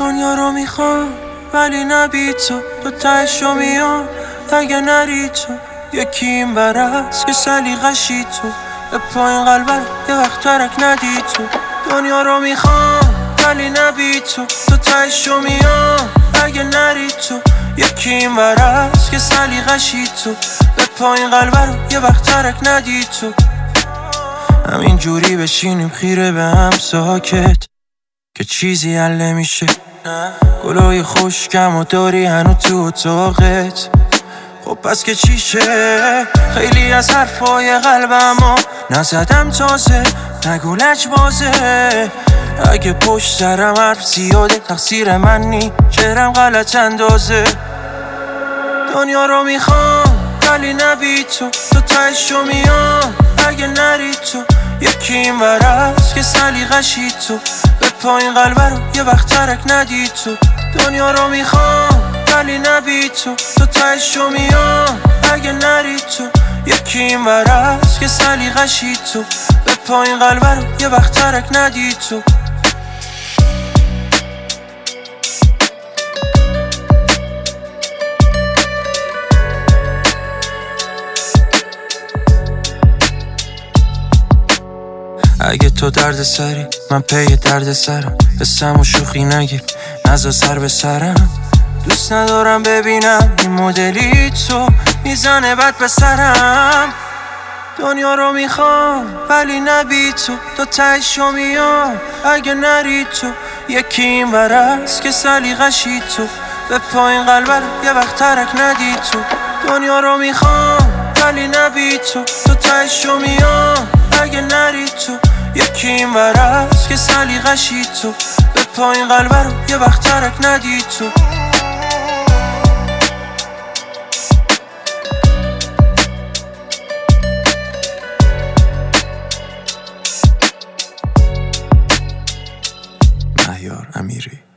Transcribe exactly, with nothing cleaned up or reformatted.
دنیا رو میخوام ولی نبی تو، تو تهشو میام اگه نری تو. یکی این برست که سلیقشی تو، به پایین قلبر یه وقت ترک ندی تو. دنیا رو میخوام ولی نبی تو، تو تهشو میام اگه نری تو. یکی این برست که سلیقشی تو، به پایین قلبر یه وقت ترک ندی تو. همین جوری بشینیم خیره به هم ساکت که چیزی حل نمیشه. گلای خوشگم و داری هنو تو اتاقت، خب پس که چیشه؟ خیلی از حرفای قلبمو نزدم تازه، نگو لج بازه. اگه پشت سرم حرف زیاده تقصیر من نی، چهرم غلط اندازه. دنیا رو میخوام ولی نبی تو، تو تهشو میام اگه نری تو. یکی این برست که سلیقشی تو، به پایین قلبه رو یه وقت ترک ندی تو. دنیا رو میخوام ولی نبی تو، تو تهشو میام اگه نری تو. یکی این برست که سلیقشی تو، به پایین قلبه رو یه وقت ترک ندی تو. اگه تو درد سری من پی درد سرم، بسم و شوخی نگیر نزا سر به سرم. دوست ندارم ببینم این مدلی تو میزنه بد به سرم. دنیا رو میخوام ولی نبی تو، تو تهشو میام اگه نری تو. یکی این برست که سلیقشی تو، به پایین قلبه رو یه وقت ترک ندی تو. دنیا رو میخوام ولی نبی تو، تو تهشو میام اگه نری تو. یکی این برست که سلیقشی تو، به پایین قلبه رو یه وقت ترک ندی تو. مهیار امیری.